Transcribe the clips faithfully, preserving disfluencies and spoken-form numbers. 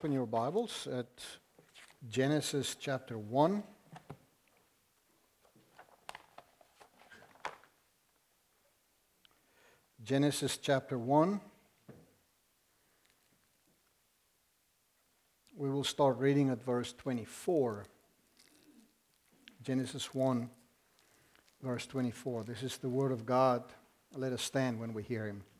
Open your Bibles at Genesis chapter one. Genesis chapter one. We will start reading at verse twenty-four. Genesis one, verse twenty-four. This is the Word of God. Let us stand when we hear Him.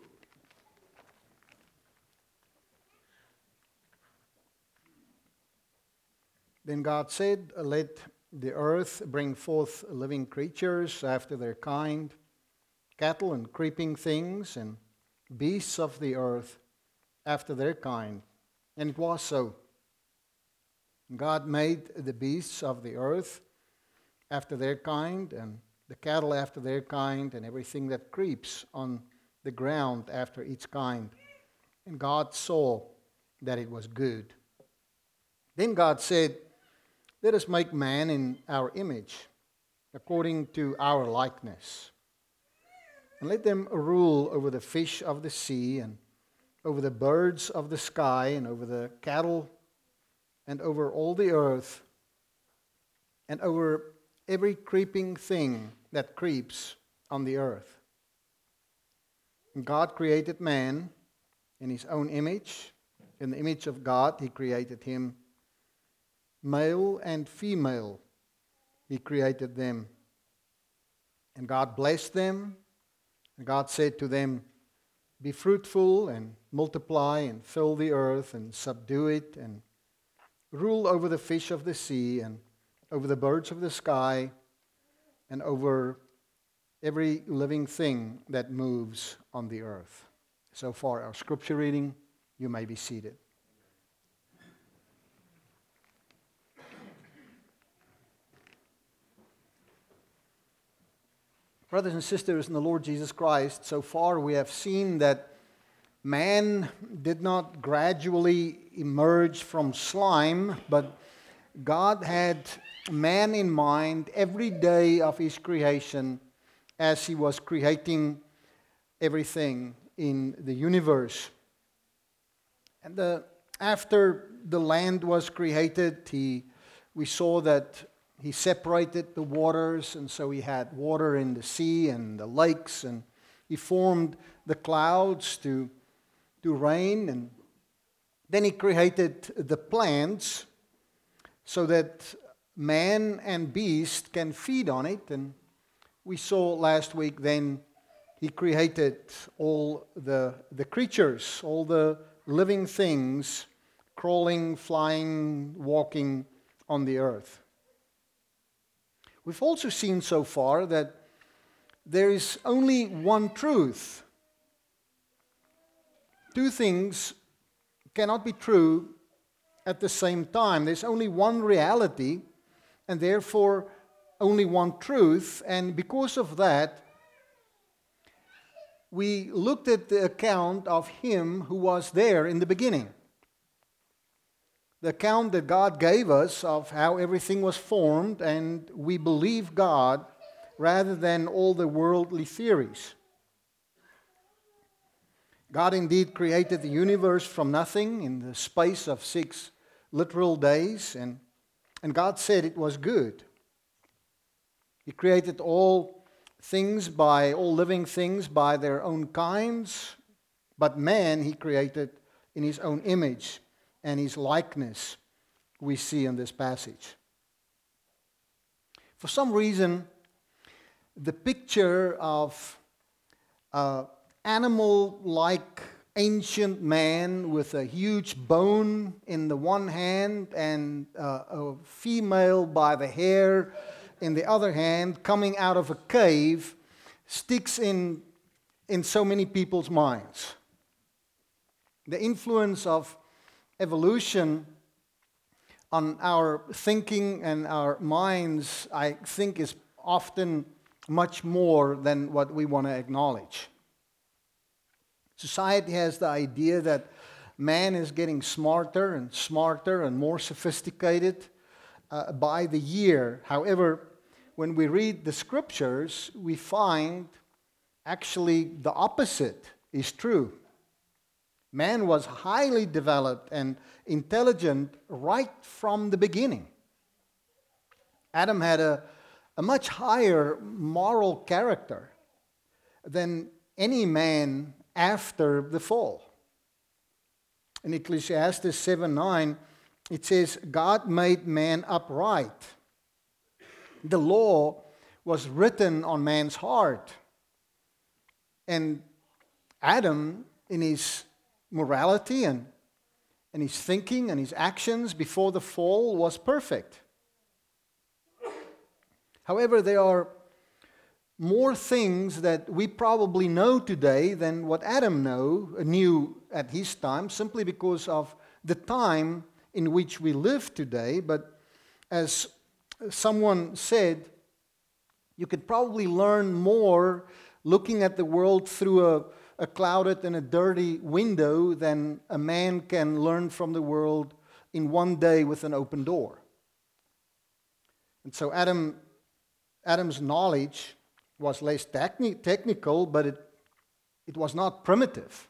Then God said, "Let the earth bring forth living creatures after their kind, cattle and creeping things, and beasts of the earth after their kind." And it was so. God made the beasts of the earth after their kind, and the cattle after their kind, and everything that creeps on the ground after its kind. And God saw that it was good. Then God said, "Let us make man in our image, according to our likeness. And let them rule over the fish of the sea, and over the birds of the sky, and over the cattle, and over all the earth, and over every creeping thing that creeps on the earth." And God created man in His own image. In the image of God He created him. Male and female, He created them. And God blessed them. And God said to them, "Be fruitful and multiply and fill the earth and subdue it and rule over the fish of the sea and over the birds of the sky and over every living thing that moves on the earth." So far our scripture reading. You may be seated. Brothers and sisters in the Lord Jesus Christ, so far we have seen that man did not gradually emerge from slime, but God had man in mind every day of His creation as He was creating everything in the universe. And the, after the land was created, he, we saw that He separated the waters, and so He had water in the sea and the lakes, and He formed the clouds to, to rain, and then He created the plants so that man and beast can feed on it. And we saw last week then He created all the, the creatures, all the living things crawling, flying, walking on the earth. We've also seen so far that there is only one truth. Two things cannot be true at the same time. There's only one reality, and therefore only one truth. And because of that, we looked at the account of Him who was there in the beginning. The account that God gave us of how everything was formed, and we believe God rather than all the worldly theories. God indeed created the universe from nothing in the space of six literal days, and, and God said it was good. He created all things by, all living things by their own kinds, but man He created in His own image and His likeness, we see in this passage. For some reason, the picture of an animal-like ancient man with a huge bone in the one hand and uh, a female by the hair in the other hand coming out of a cave sticks in, in so many people's minds. The influence of evolution on our thinking and our minds, I think, is often much more than what we want to acknowledge. Society has the idea that man is getting smarter and smarter and more sophisticated uh, by the year. However, when we read the scriptures, we find actually the opposite is true. Man was highly developed and intelligent right from the beginning. Adam had a, a much higher moral character than any man after the fall. In Ecclesiastes seven nine, it says, God made man upright. The law was written on man's heart. And Adam, in his morality and, and his thinking and his actions before the fall, was perfect. However, there are more things that we probably know today than what Adam know, knew at his time, simply because of the time in which we live today. But as someone said, you could probably learn more looking at the world through a, a clouded and a dirty window than a man can learn from the world in one day with an open door. And so Adam, Adam's knowledge was less techni- technical, but it, it was not primitive.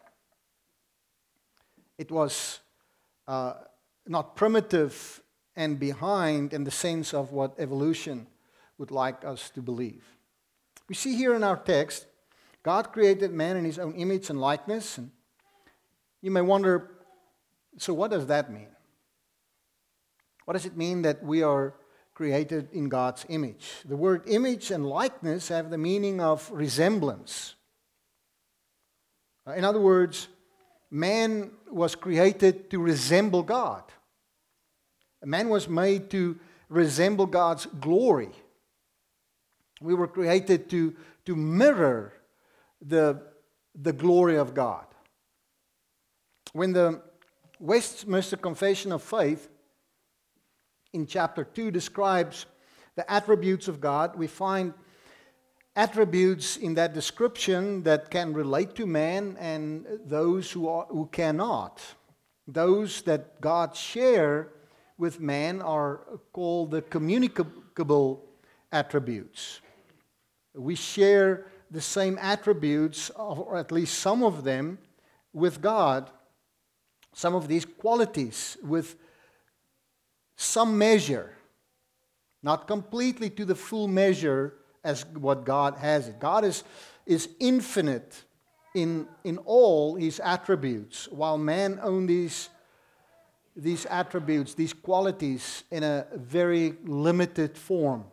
It was uh, not primitive and behind in the sense of what evolution would like us to believe. We see here in our text, God created man in his own image and likeness. And you may wonder, so what does that mean? What does it mean that we are created in God's image? The word image and likeness have the meaning of resemblance. In other words, man was created to resemble God. Man was made to resemble God's glory. We were created to, to mirror the, the glory of God. When the Westminster Confession of Faith in chapter two describes the attributes of God, we find attributes in that description that can relate to man and those who, are, who cannot. Those that God share with man are called the communicable attributes. We share the same attributes, or at least some of them, with God. Some of these qualities with some measure, not completely to the full measure as what God has it. God is, is infinite in, in all his attributes, while man owns these, these attributes, these qualities in a very limited form.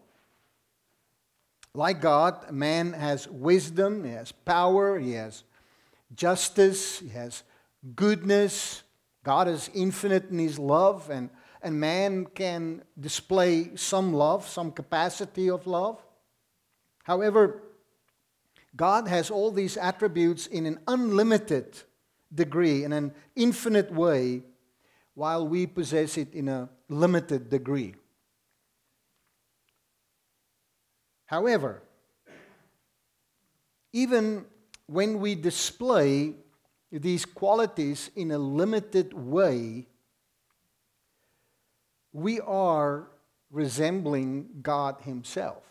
Like God, man has wisdom, he has power, he has justice, he has goodness. God is infinite in his love, and, and man can display some love, some capacity of love. However, God has all these attributes in an unlimited degree, in an infinite way, while we possess it in a limited degree. However, even when we display these qualities in a limited way, we are resembling God himself.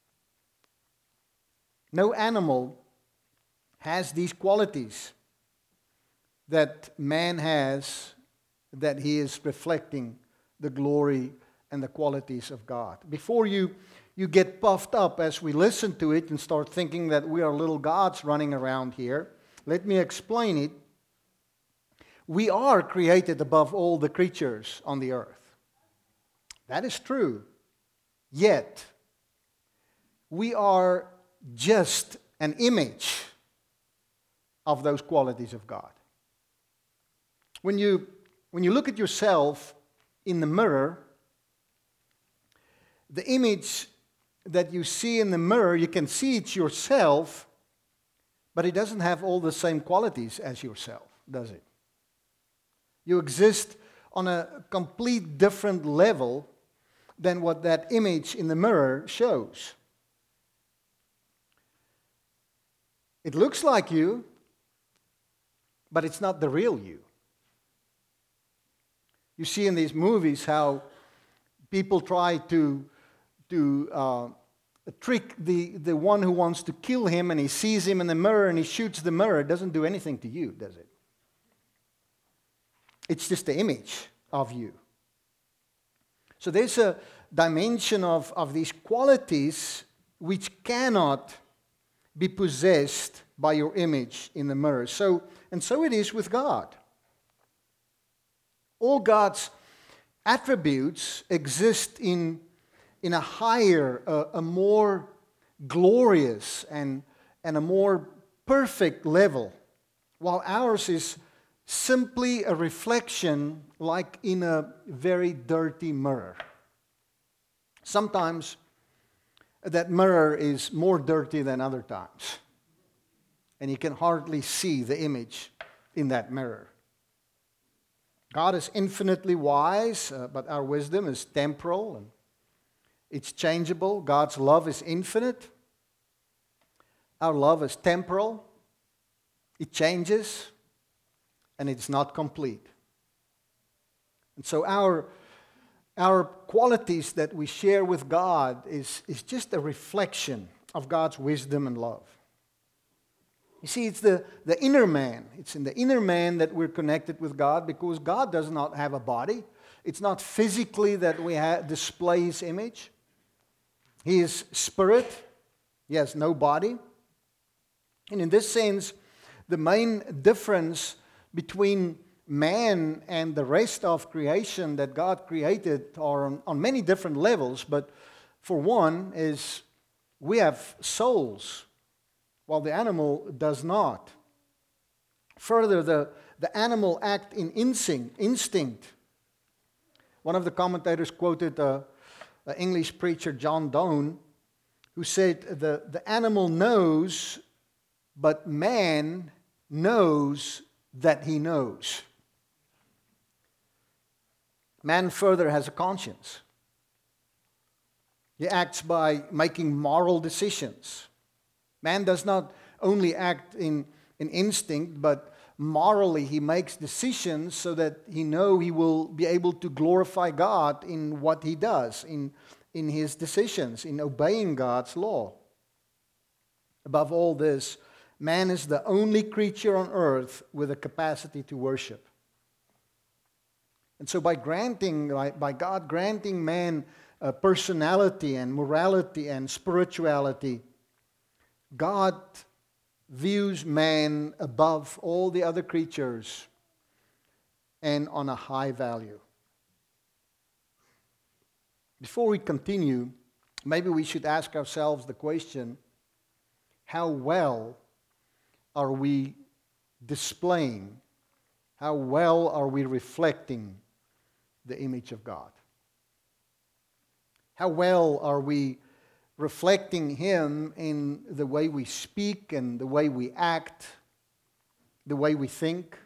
No animal has these qualities that man has, that he is reflecting the glory and the qualities of God. Before you You get puffed up as we listen to it and start thinking that we are little gods running around here, let me explain it. We are created above all the creatures on the earth. That is true. Yet, we are just an image of those qualities of God. When you, when you look at yourself in the mirror, the image that you see in the mirror, you can see it's yourself, but it doesn't have all the same qualities as yourself, does it? You exist on a complete different level than what that image in the mirror shows. It looks like you, but it's not the real you. You see in these movies how people try to to uh, trick the, the one who wants to kill him, and he sees him in the mirror and he shoots the mirror. It doesn't do anything to you, does it? It's just the image of you. So there's a dimension of, of these qualities which cannot be possessed by your image in the mirror. So, and so it is with God. All God's attributes exist in, in a higher, uh, a more glorious and, and a more perfect level, while ours is simply a reflection like in a very dirty mirror. Sometimes that mirror is more dirty than other times, and you can hardly see the image in that mirror. God is infinitely wise, uh, but our wisdom is temporal and it's changeable. God's love is infinite. Our love is temporal. It changes, and it's not complete. And so our, our qualities that we share with God is, is just a reflection of God's wisdom and love. You see, it's the, the inner man. It's in the inner man that we're connected with God, because God does not have a body. It's not physically that we ha- display His image. He is spirit. He has no body. And in this sense, the main difference between man and the rest of creation that God created are on, on many different levels, but for one is we have souls, while the animal does not. Further, the, the animal act in instinct. instinct. One of the commentators quoted uh, an English preacher, John Donne, who said, the, the animal knows, but man knows that he knows. Man further has a conscience. He acts by making moral decisions. Man does not only act in, in instinct, but morally he makes decisions so that he knows he will be able to glorify God in what he does, in, in his decisions, in obeying God's law. Above all this, man is the only creature on earth with a capacity to worship. And so by granting, by God granting man a personality and morality and spirituality, God views man above all the other creatures and on a high value. Before we continue, maybe we should ask ourselves the question, how well are we displaying, how well are we reflecting the image of God? How well are we reflecting Him in the way we speak and the way we act, the way we think?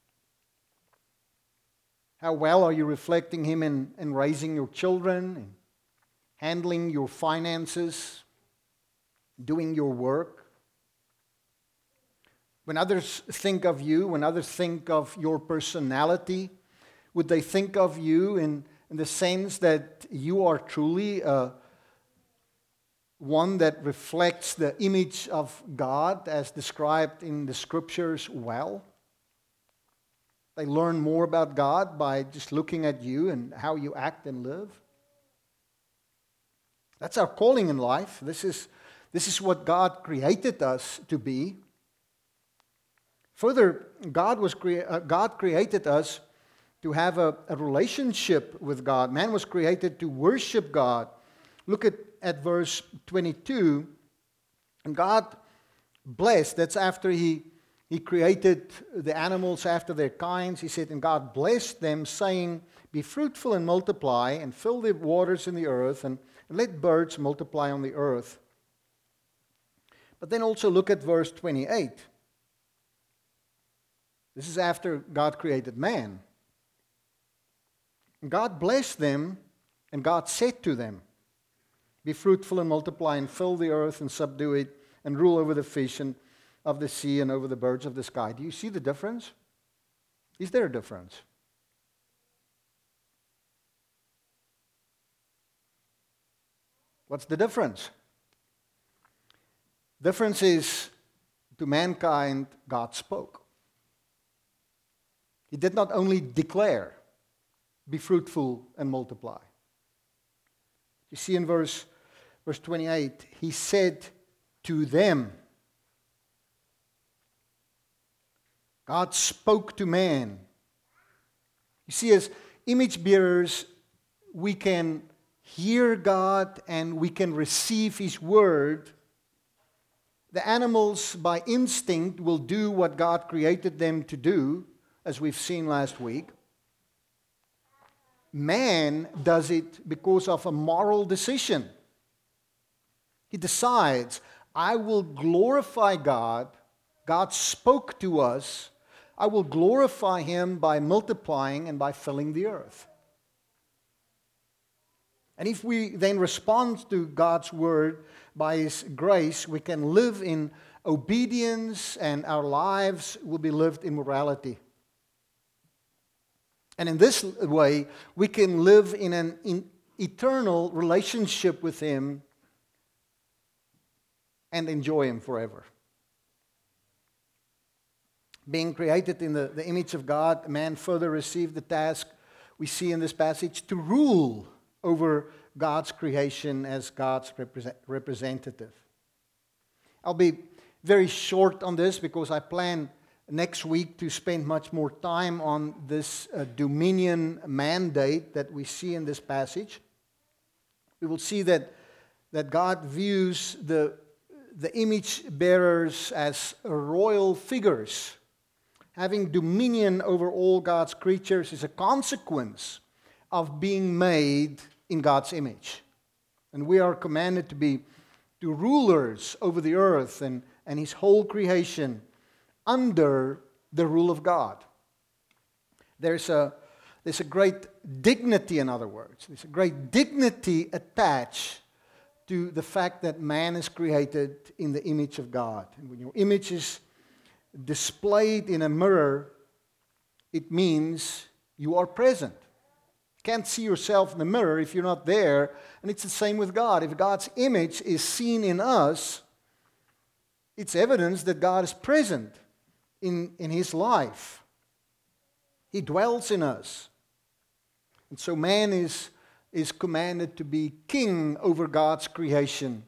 How well are you reflecting Him in, in raising your children, in handling your finances, doing your work? When others think of you, when others think of your personality, would they think of you in, in the sense that you are truly a one that reflects the image of God as described in the Scriptures well? They learn more about God by just looking at you and how you act and live. That's our calling in life. This is, this is what God created us to be. Further, God, was crea- uh, God created us to have a, a relationship with God. Man was created to worship God. Look at, at verse twenty-two. And God blessed, that's after he, he created the animals after their kinds. He said, and God blessed them, saying, be fruitful and multiply, and fill the waters in the earth, and, and let birds multiply on the earth. But then also look at verse twenty-eight. This is after God created man. And God blessed them, and God said to them, be fruitful and multiply, and fill the earth and subdue it, and rule over the fish and of the sea and over the birds of the sky. Do you see the difference? Is there a difference? What's the difference? Difference is, to mankind, God spoke. He did not only declare, be fruitful and multiply. You see in verse, verse twenty-eight, he said to them. God spoke to man. You see, as image bearers, we can hear God and we can receive His word. The animals, by instinct, will do what God created them to do, as we've seen last week. Man does it because of a moral decision. He decides, I will glorify God. God spoke to us. I will glorify Him by multiplying and by filling the earth. And if we then respond to God's word by His grace, we can live in obedience and our lives will be lived in morality. And in this way, we can live in an in eternal relationship with Him and enjoy Him forever. Being created in the, the image of God, man further received the task we see in this passage to rule over God's creation as God's represent, representative. I'll be very short on this because I plan next week to spend much more time on this uh, dominion mandate that we see in this passage. We will see that, that God views the, the image bearers as royal figures. Having dominion over all God's creatures is a consequence of being made in God's image. And we are commanded to be to rulers over the earth and, and His whole creation under the rule of God. There's a, there's a great dignity, in other words. There's a great dignity attached to the fact that man is created in the image of God. And when your image is displayed in a mirror, it means you are present. You can't see yourself in the mirror if you're not there. And it's the same with God. If God's image is seen in us, it's evidence that God is present in, in His life. He dwells in us. And so man is, is commanded to be king over God's creation.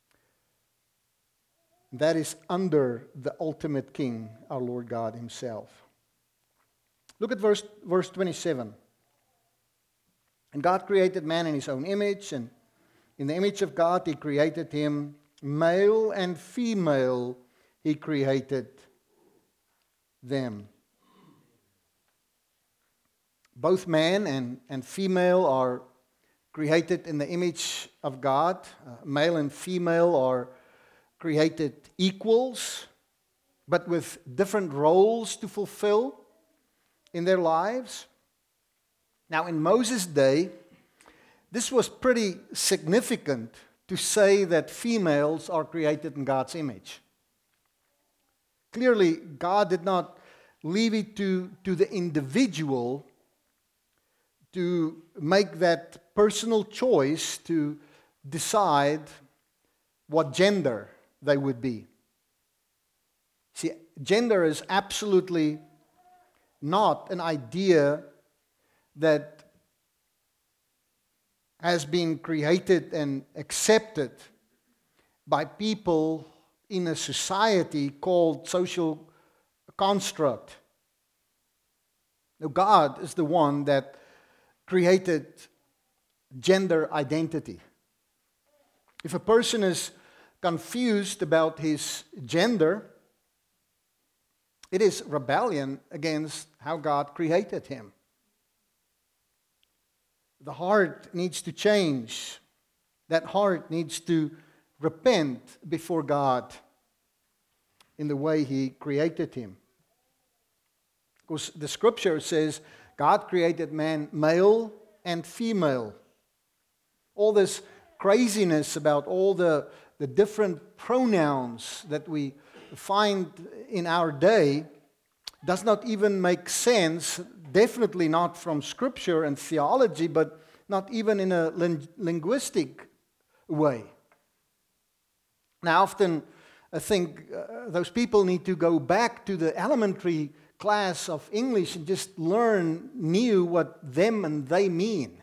That is under the ultimate king, our Lord God Himself. Look at verse, verse twenty-seven. And God created man in His own image, and in the image of God He created him, male and female He created them. Both man and, and female are created in the image of God. Uh, male and female are created equals, but with different roles to fulfill in their lives. Now, in Moses' day, this was pretty significant to say that females are created in God's image. Clearly, God did not leave it to, to the individual to make that personal choice to decide what gender they would be. See, gender is absolutely not an idea that has been created and accepted by people in a society called social construct. Now, God is the one that created gender identity. If a person is confused about his gender, it is rebellion against how God created him. The heart needs to change. That heart needs to repent before God in the way He created him. Because the scripture says God created man male and female. All this craziness about all the, the different pronouns that we find in our day does not even make sense, definitely not from scripture and theology, but not even in a ling- linguistic way. Now, often I think uh, those people need to go back to the elementary class of English and just learn new what them and they mean.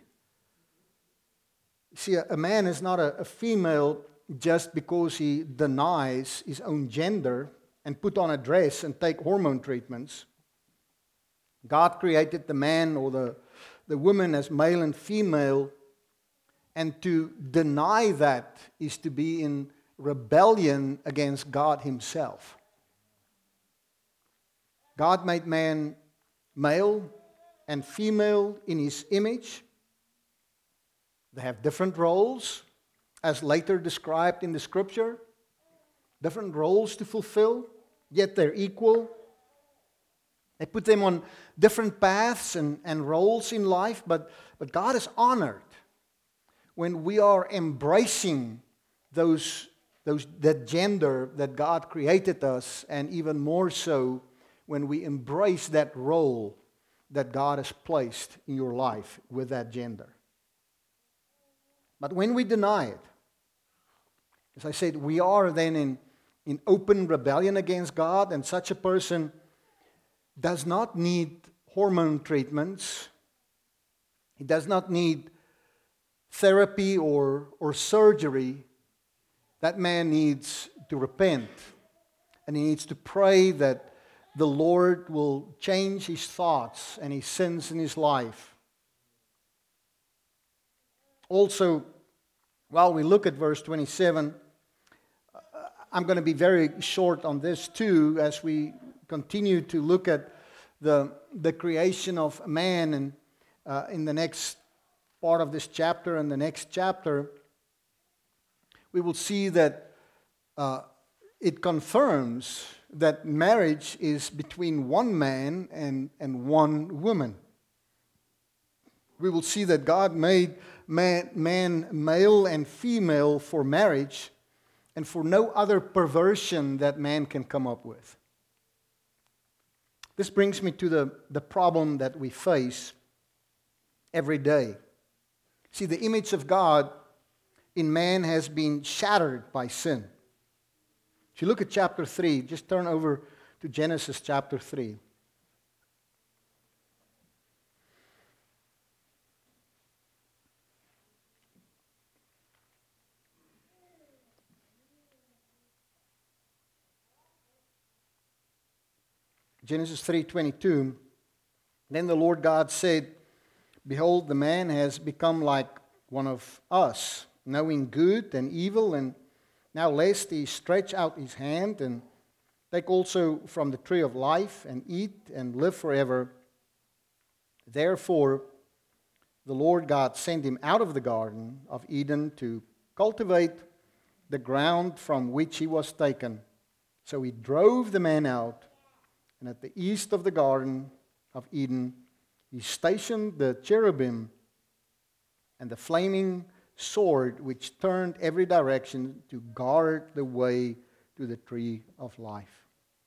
See, a, a man is not a, a female just because he denies his own gender and put on a dress and take hormone treatments. God created the man or the, the woman as male and female, and to deny that is to be in rebellion against God Himself. God made man male and female in His image. They have different roles, as later described in the Scripture. Different roles to fulfill, yet they're equal. They put them on different paths and, and roles in life, but, but God is honored when we are embracing those, those that gender that God created us, and even more so when we embrace that role that God has placed in your life with that gender. But when we deny it, as I said, we are then in, in open rebellion against God, and such a person does not need hormone treatments. He does not need therapy or, or surgery. That man needs to repent, and he needs to pray that the Lord will change his thoughts and his sins in his life. Also, while we look at verse twenty-seven, I'm going to be very short on this too, as we continue to look at the, the creation of man, and uh, in the next part of this chapter and the next chapter, we will see that uh, it confirms that marriage is between one man and, and one woman. We will see that God made man, man male and female for marriage, and for no other perversion that man can come up with. This brings me to the, the problem that we face every day. See, the image of God in man has been shattered by sin. If you look at chapter three, just turn over to Genesis chapter three. Genesis three twenty-two, then the Lord God said, behold, the man has become like one of us, knowing good and evil, and now lest he stretch out his hand and take also from the tree of life and eat and live forever. Therefore, the Lord God sent him out of the Garden of Eden to cultivate the ground from which he was taken. So he drove the man out, and at the east of the Garden of Eden, he stationed the cherubim and the flaming sword which turned every direction to guard the way to the tree of life.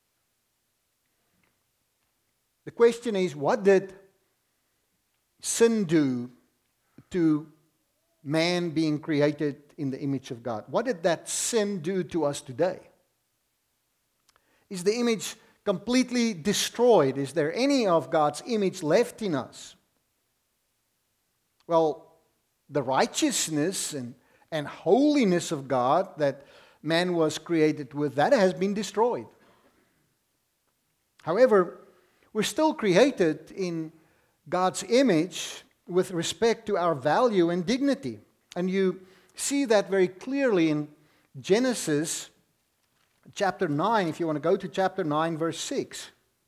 The question is, what did sin do to man being created in the image of God? What did that sin do to us today? Is the image completely destroyed? Is there any of God's image left in us? Well, the righteousness and, and holiness of God that man was created with, that has been destroyed. However, we're still created in God's image with respect to our value and dignity. And you see that very clearly in Genesis chapter nine, if you want to go to chapter nine, verse six.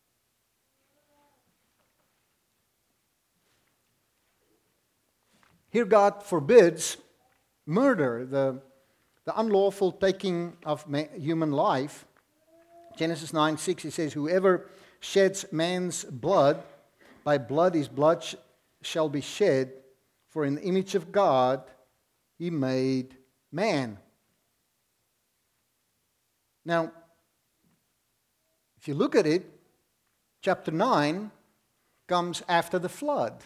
Here God forbids murder, the, the unlawful taking of ma- human life. Genesis nine six, he says, whoever sheds man's blood, by blood his blood sh- shall be shed, for in the image of God he made man. Now, if you look at it, chapter nine comes after the flood.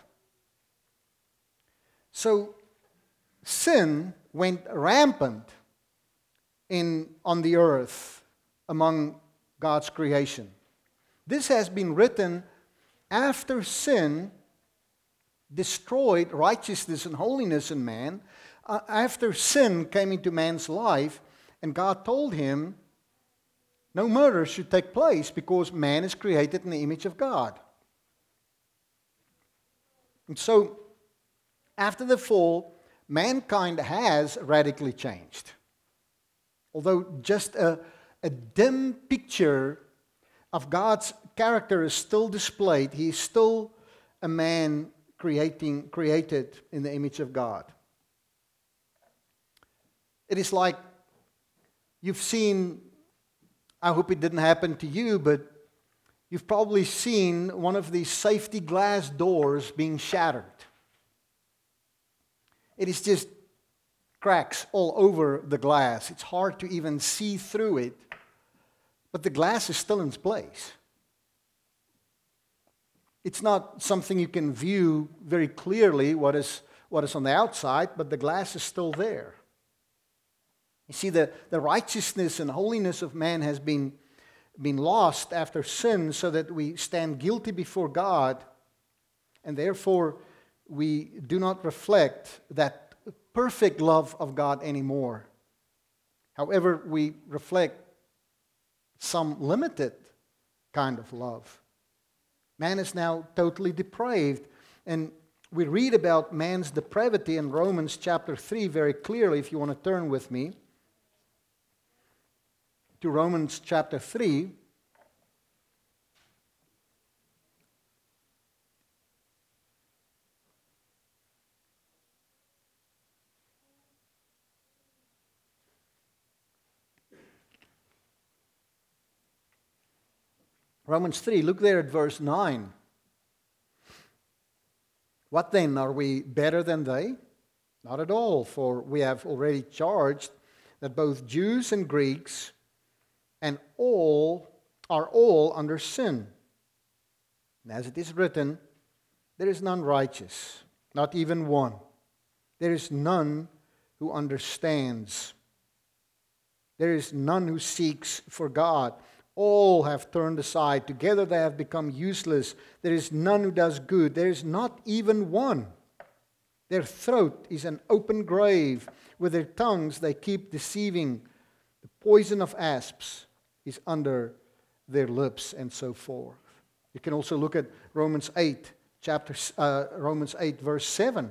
So, sin went rampant in, on the earth among God's creation. This has been written after sin destroyed righteousness and holiness in man, uh, after sin came into man's life, and God told him no murder should take place because man is created in the image of God. And so, after the fall, mankind has radically changed. Although just a, a dim picture of God's character is still displayed, he is still a man creating, created in the image of God. It is like you've seen, I hope it didn't happen to you, but you've probably seen one of these safety glass doors being shattered. It is just cracks all over the glass. It's hard to even see through it, but the glass is still in its place. It's not something you can view very clearly what is, what is on the outside, but the glass is still there. You see, the, the righteousness and holiness of man has been, been lost after sin, so that we stand guilty before God, and therefore we do not reflect that perfect love of God anymore. However, we reflect some limited kind of love. Man is now totally depraved, and we read about man's depravity in Romans chapter three very clearly, if you want to turn with me to Romans chapter three. Romans three, look there at verse nine. What then? Are we better than they? Not at all, for we have already charged that both Jews and Greeks and all are all under sin. And as it is written, there is none righteous, not even one. There is none who understands. There is none who seeks for God. All have turned aside. Together they have become useless. There is none who does good. There is not even one. Their throat is an open grave. With their tongues they keep deceiving. The poison of asps is under their lips, and so forth. You can also look at Romans eight, chapter uh, Romans eight, verse seven.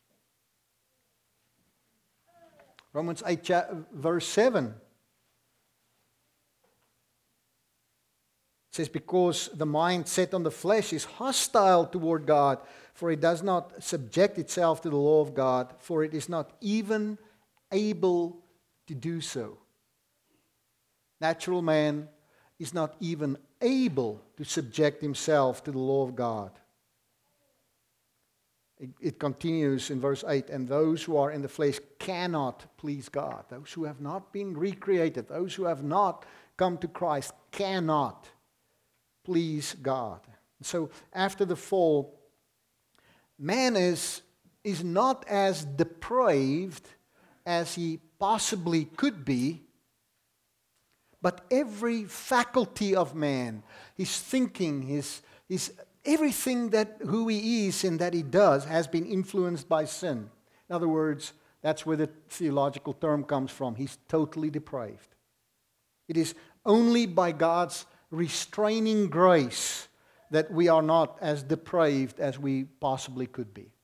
Romans eight, cha- verse seven. It says, because the mind set on the flesh is hostile toward God, for it does not subject itself to the law of God, for it is not even able to do so. Natural man is not even able to subject himself to the law of God. It, it continues in verse eight, and those who are in the flesh cannot please God. Those who have not been recreated, those who have not come to Christ cannot please God. So after the fall, man is, is not as depraved as he possibly could be, but every faculty of man, his thinking, his, his everything that who he is and that he does has been influenced by sin. In other words, that's where the theological term comes from. He's totally depraved. It is only by God's restraining grace that we are not as depraved as we possibly could be.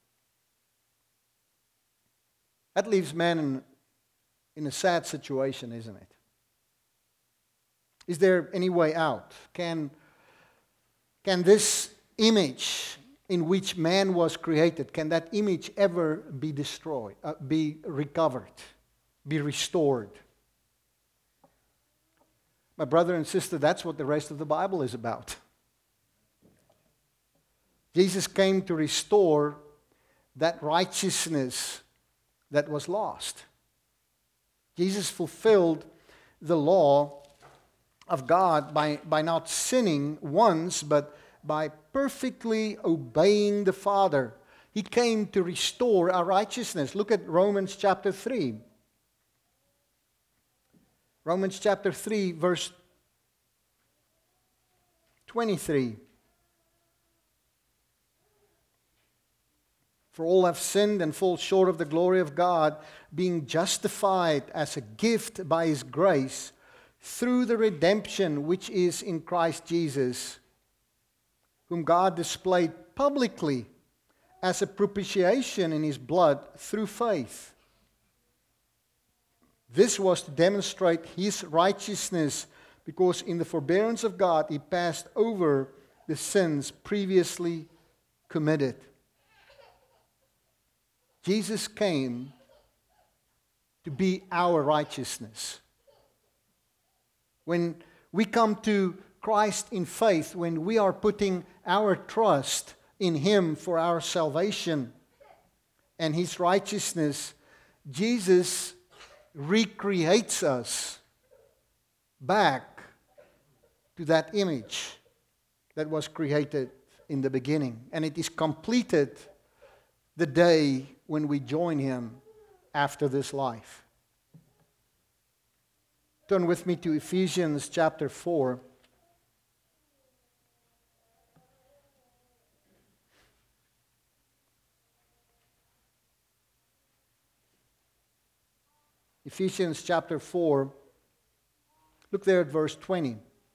That leaves man in, in a sad situation, isn't it? Is there any way out? Can, can this image in which man was created, can that image ever be destroyed, uh, be recovered, be restored? My brother and sister, that's what the rest of the Bible is about. Jesus came to restore that righteousness that was lost. Jesus fulfilled the law of God by, by not sinning once, but by perfectly obeying the Father. He came to restore our righteousness. Look at Romans chapter three. Romans chapter three, verse twenty-three. For all have sinned and fall short of the glory of God, being justified as a gift by His grace through the redemption which is in Christ Jesus, whom God displayed publicly as a propitiation in His blood through faith. This was to demonstrate His righteousness, because in the forbearance of God He passed over the sins previously committed. Jesus came to be our righteousness. When we come to Christ in faith, when we are putting our trust in Him for our salvation and His righteousness, Jesus recreates us back to that image that was created in the beginning. And it is completed the day when we join Him after this life. Turn with me to Ephesians chapter four. Ephesians chapter four. Look there at verse twenty.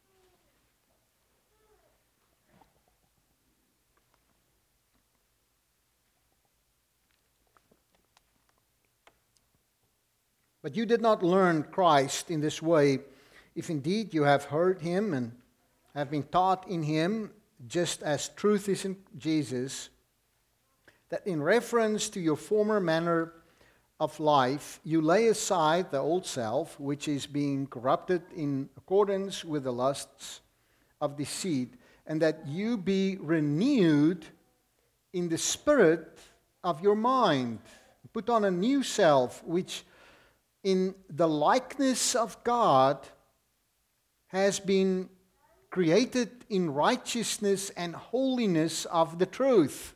But you did not learn Christ in this way, if indeed you have heard Him and have been taught in Him, just as truth is in Jesus, that in reference to your former manner of life, you lay aside the old self, which is being corrupted in accordance with the lusts of deceit, and that you be renewed in the spirit of your mind. Put on a new self, which in the likeness of God has been created in righteousness and holiness of the truth.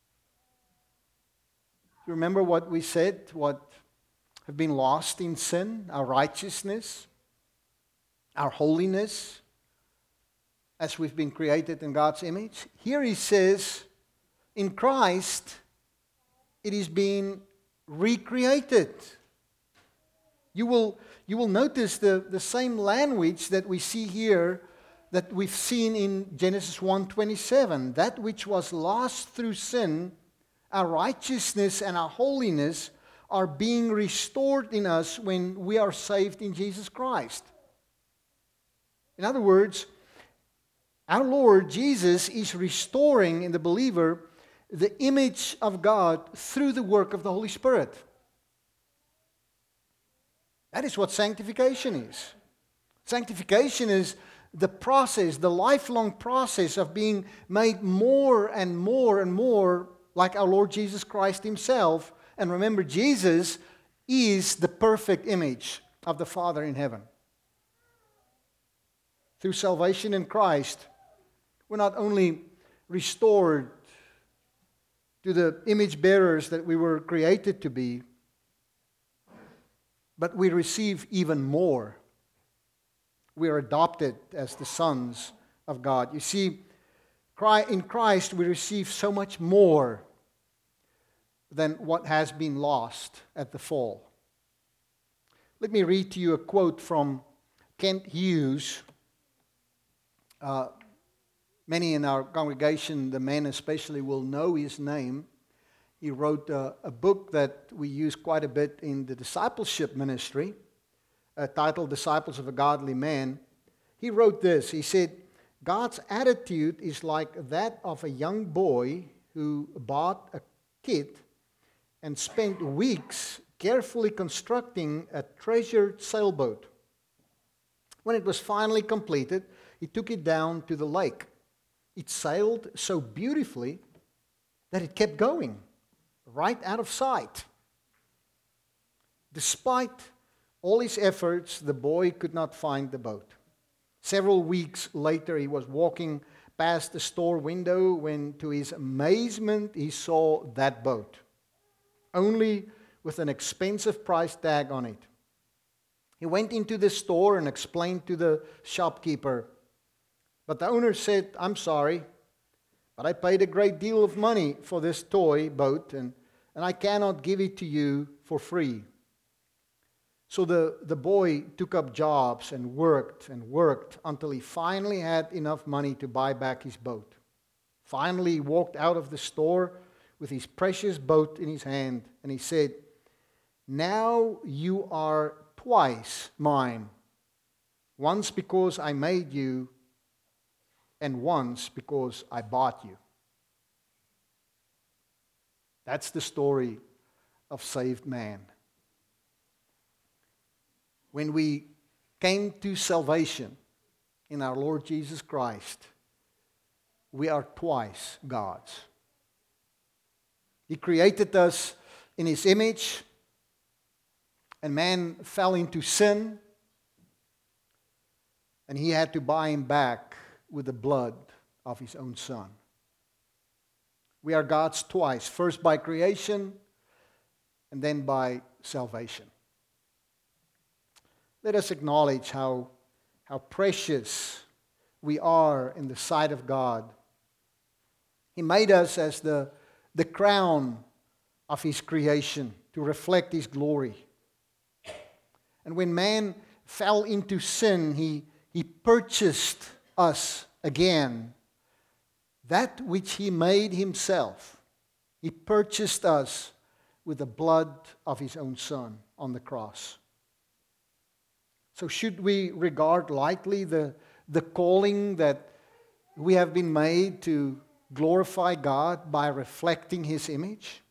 You remember what we said, what have been lost in sin? Our righteousness, our holiness, as we've been created in God's image. Here he says, in Christ, it is being recreated. You will, you will notice the, the same language that we see here that we've seen in Genesis one twenty-seven. That which was lost through sin, our righteousness and our holiness are being restored in us when we are saved in Jesus Christ. In other words, our Lord Jesus is restoring in the believer the image of God through the work of the Holy Spirit. That is what sanctification is. Sanctification is the process, the lifelong process of being made more and more and more like our Lord Jesus Christ Himself. And remember, Jesus is the perfect image of the Father in heaven. Through salvation in Christ, we're not only restored to the image bearers that we were created to be, but we receive even more. We are adopted as the sons of God. You see, in Christ we receive so much more than what has been lost at the fall. Let me read to you a quote from Kent Hughes. Uh, many in our congregation, the men especially, will know his name. He wrote a, a book that we use quite a bit in the discipleship ministry, uh, titled Disciples of a Godly Man. He wrote this. He said, God's attitude is like that of a young boy who bought a kit and spent weeks carefully constructing a treasured sailboat. When it was finally completed, he took it down to the lake. It sailed so beautifully that it kept going, right out of sight. Despite all his efforts, the boy could not find the boat. Several weeks later, he was walking past the store window when, to his amazement, he saw that boat, only with an expensive price tag on it. He went into the store and explained to the shopkeeper, But the owner said, I'm sorry, but I paid a great deal of money for this toy boat, and, and I cannot give it to you for free. So the, the boy took up jobs and worked and worked until he finally had enough money to buy back his boat. Finally, he walked out of the store with his precious boat in his hand, and he said, now you are twice mine, once because I made you, and once because I bought you. That's the story of saved man. When we came to salvation in our Lord Jesus Christ, we are twice God's. He created us in His image, and man fell into sin, and He had to buy him back with the blood of His own Son. We are God's twice, first by creation and then by salvation. Let us acknowledge how, how precious we are in the sight of God. He made us as the, the crown of His creation to reflect His glory. And when man fell into sin, he, he purchased us again. That which He made Himself, He purchased us with the blood of His own Son on the cross. So should we regard lightly the, the calling that we have been made to glorify God by reflecting His image?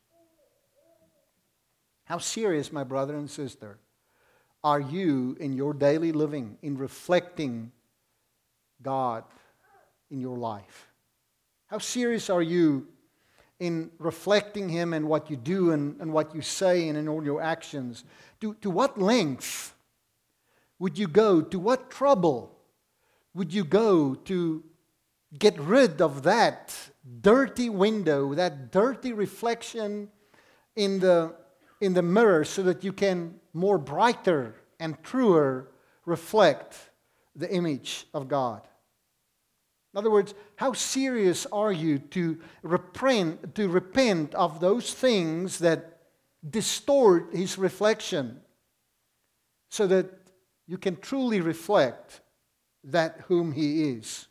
How serious, my brother and sister, are you in your daily living in reflecting God in your life? How serious are you in reflecting Him in what you do and, and what you say and in all your actions? To, to what length would you go? To what trouble would you go to get rid of that dirty window, that dirty reflection in the, in the mirror, so that you can more brighter and truer reflect the image of God? In other words, how serious are you to repent, to repent of those things that distort His reflection, so that you can truly reflect that whom He is?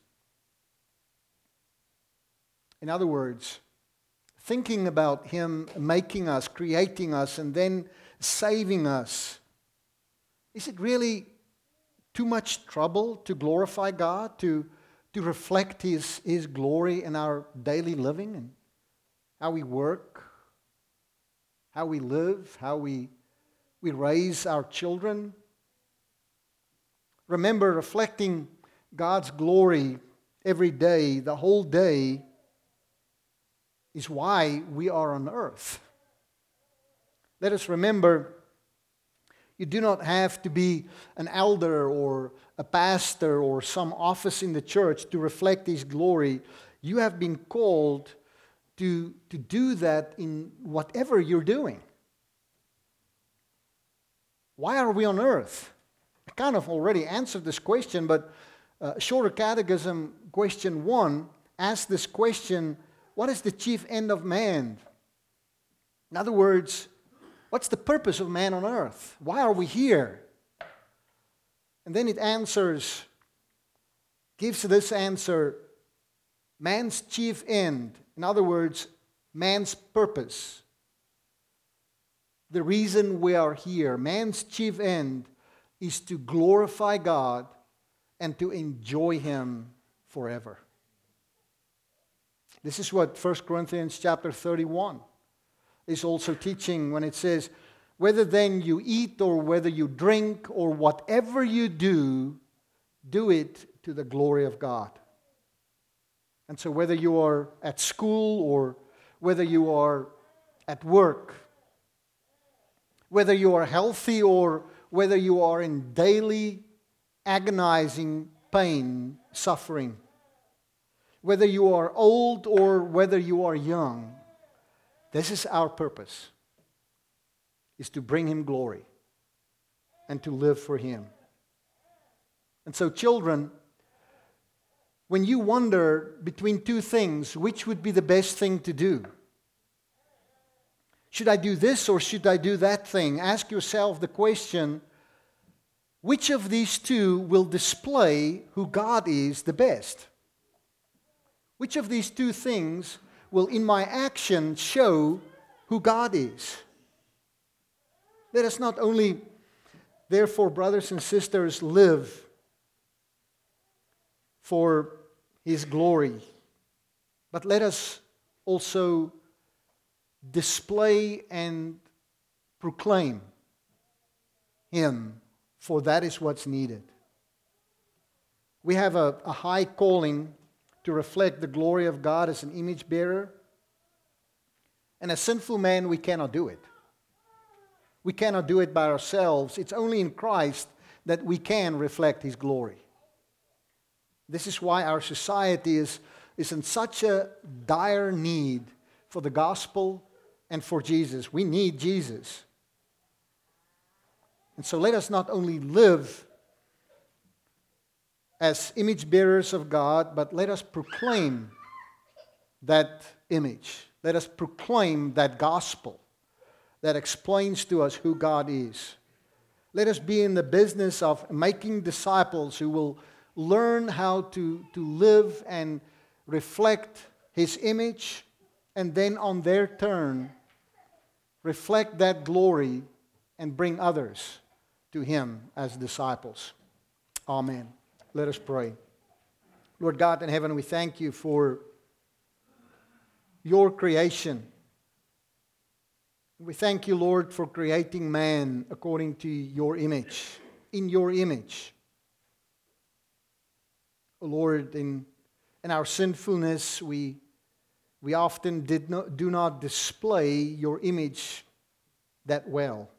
In other words, thinking about Him making us, creating us, and then saving us, is it really too much trouble to glorify God, to, to reflect His, His glory in our daily living and how we work, how we live, how we, we raise our children? Remember, reflecting God's glory every day, the whole day, is why we are on earth. Let us remember, you do not have to be an elder or a pastor or some office in the church to reflect His glory. You have been called to, to do that in whatever you're doing. Why are we on earth? I kind of already answered this question, but uh, Shorter Catechism, question one, asks this question: what is the chief end of man? In other words, what's the purpose of man on earth? Why are we here? And then it answers, gives this answer: man's chief end. In other words, man's purpose. The reason we are here, man's chief end, is to glorify God and to enjoy Him forever. This is what First Corinthians chapter thirty-one is also teaching when it says, whether then you eat or whether you drink or whatever you do, do it to the glory of God. And so whether you are at school or whether you are at work, whether you are healthy or whether you are in daily agonizing pain, suffering, whether you are old or whether you are young, this is our purpose, is to bring Him glory and to live for Him. And so children, when you wonder between two things, which would be the best thing to do? Should I do this or should I do that thing? Ask yourself the question, which of these two will display who God is the best? Which of these two things will in my action show who God is? Let us not only, therefore, brothers and sisters, live for His glory, but let us also display and proclaim Him, for that is what's needed. We have a, a high calling to reflect the glory of God as an image bearer. And as sinful men, we cannot do it. We cannot do it by ourselves. It's only in Christ that we can reflect His glory. This is why our society is, is in such a dire need for the gospel and for Jesus. We need Jesus. And so let us not only live as image bearers of God, but let us proclaim that image. Let us proclaim that gospel that explains to us who God is. Let us be in the business of making disciples who will learn how to, to live and reflect His image, and then on their turn reflect that glory and bring others to Him as disciples. Amen. Let us pray. Lord God in heaven, we thank You for Your creation. We thank You, Lord, for creating man according to Your image, in Your image. Lord, in, in our sinfulness, we, we often did not, do not display Your image that well.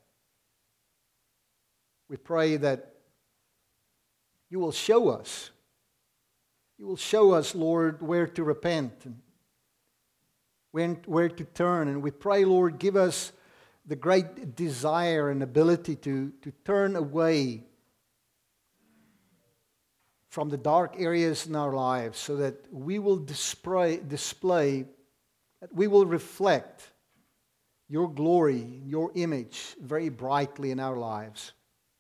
We pray that You will show us. You will show us, Lord, where to repent and when, where to turn. And we pray, Lord, give us the great desire and ability to, to turn away from the dark areas in our lives so that we will display, display that we will reflect Your glory, Your image very brightly in our lives.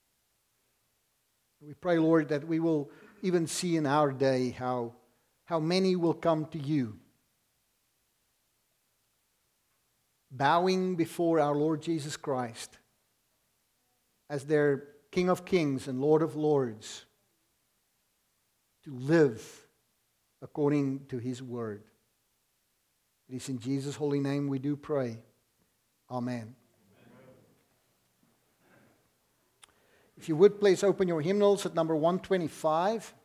We pray, Lord, that we will even see in our day how, how many will come to You, bowing before our Lord Jesus Christ as their King of Kings and Lord of Lords, to live according to His word. It is in Jesus' holy name we do pray. Amen. If you would, please open your hymnals at number one twenty-five.